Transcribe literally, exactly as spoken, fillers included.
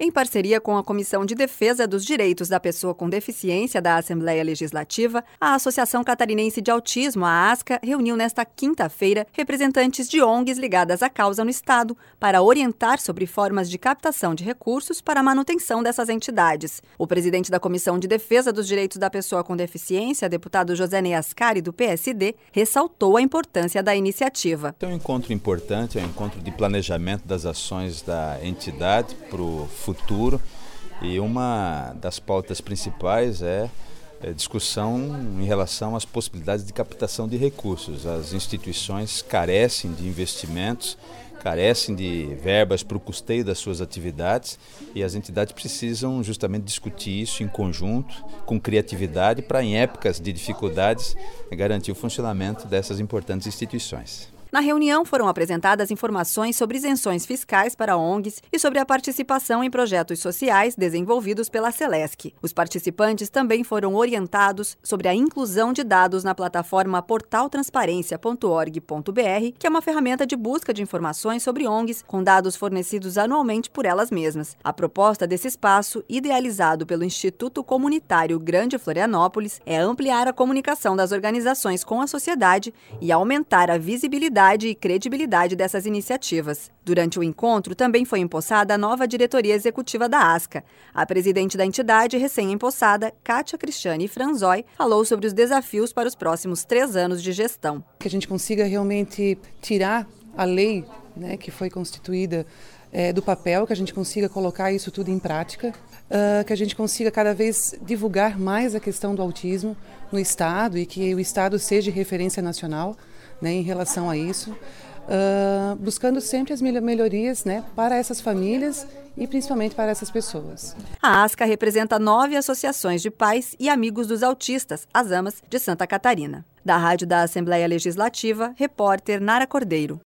Em parceria com a Comissão de Defesa dos Direitos da Pessoa com Deficiência da Assembleia Legislativa, a Associação Catarinense de Autismo, a ASCA, reuniu nesta quinta-feira representantes de O N Gs ligadas à causa no Estado para orientar sobre formas de captação de recursos para a manutenção dessas entidades. O presidente da Comissão de Defesa dos Direitos da Pessoa com Deficiência, deputado José Ney Ascari, do P S D, ressaltou a importância da iniciativa. É um encontro importante, é um encontro de planejamento das ações da entidade para o futuro, e uma das pautas principais é a discussão em relação às possibilidades de captação de recursos. As instituições carecem de investimentos, carecem de verbas para o custeio das suas atividades, e as entidades precisam justamente discutir isso em conjunto, com criatividade, para em épocas de dificuldades garantir o funcionamento dessas importantes instituições. Na reunião foram apresentadas informações sobre isenções fiscais para O N Gs e sobre a participação em projetos sociais desenvolvidos pela Celesc. Os participantes também foram orientados sobre a inclusão de dados na plataforma portal transparência ponto org ponto br, que é uma ferramenta de busca de informações sobre O N Gs com dados fornecidos anualmente por elas mesmas. A proposta desse espaço, idealizado pelo Instituto Comunitário Grande Florianópolis, é ampliar a comunicação das organizações com a sociedade e aumentar a visibilidade e credibilidade dessas iniciativas. Durante o encontro, também foi empossada a nova diretoria executiva da ASCA. A presidente da entidade, recém-empossada, Kátia Cristiane Franzói, falou sobre os desafios para os próximos três anos de gestão. Que a gente consiga realmente tirar a lei, né, que foi constituída é, do papel, que a gente consiga colocar isso tudo em prática, uh, que a gente consiga cada vez divulgar mais a questão do autismo no Estado e que o Estado seja referência nacional, né, em relação a isso, uh, buscando sempre as melhorias, né, para essas famílias e principalmente para essas pessoas. A ASCA representa nove associações de pais e amigos dos autistas, as AMAs, de Santa Catarina. Da Rádio da Assembleia Legislativa, repórter Nara Cordeiro.